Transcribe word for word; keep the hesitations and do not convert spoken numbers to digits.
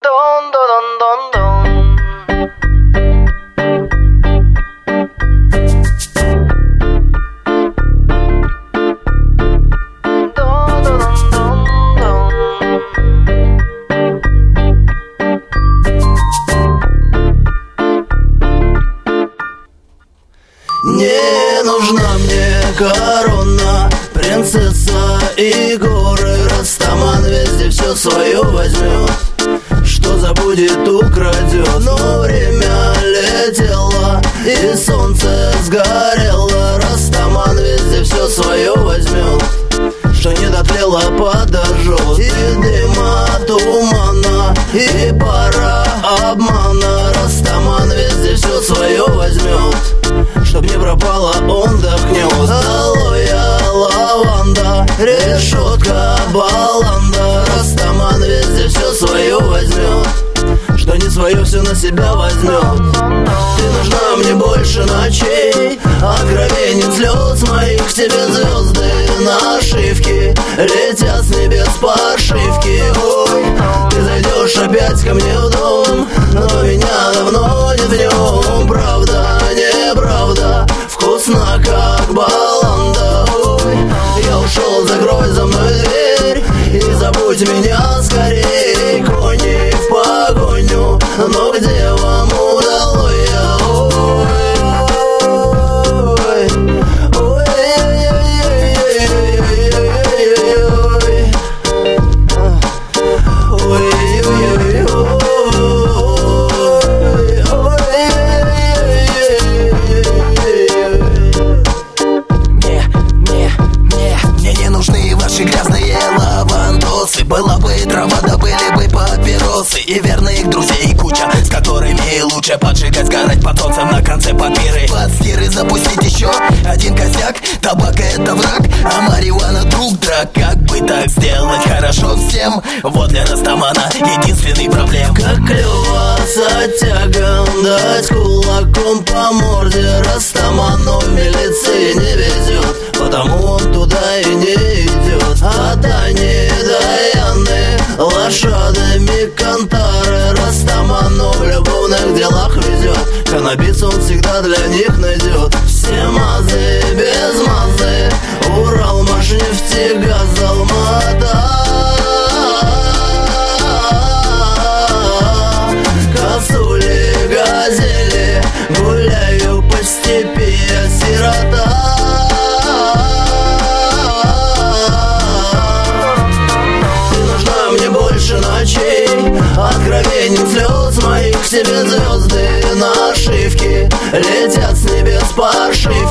Не нужна мне корона, принцесса и горы. Растаман везде все свое возьмет, что забудет, украдет. Но время летело и солнце сгорело. Растаман везде все свое возьмет, что не дотлело, подожжет. И дыма, тумана, и пара обмана. Растаман везде все свое возьмет, чтоб не пропало, он вдохнет. Алоэ, лаванда, решетка, баланда. Растаман везде все свое возьмет, что не свое все на себя возьмет. Ты нужна мне больше ночей, откровенен слез моих. К тебе звезды нашивки летят с небес подшивки. Ой, ты зайдешь опять ко мне в дом, но меня давно нет в нем. Правда, неправда, вкусно как баланда. Ой, я ушел, закрой за мной дверь и забудь меня скорей. Кони в погоню, но где вам удалось? Была бы трава, да были бы папиросы и верных друзей куча, с которыми лучше поджигать, сгорать под солнцем на конце папиры. Под стиры запустить еще один косяк. Табак это враг, а марихуана друг драк. Как бы так сделать хорошо всем? Вот для Растамана единственный проблем. Как клево с оттягом дать кулаком по морде. Растаману в милиции не везет, потому он туда и не идет. А Тани, Даяны, лошадами кантары. Растаману в любовных делах везет, каннабис он всегда для них найдет. Все мазы без мазы, Урал, Машнефтегаз, Алмата. Косули, газели, гуляю по степи, я сирота. Ночей, откровенен слез моих. К тебе звезды нашивки летят с небес подшивки.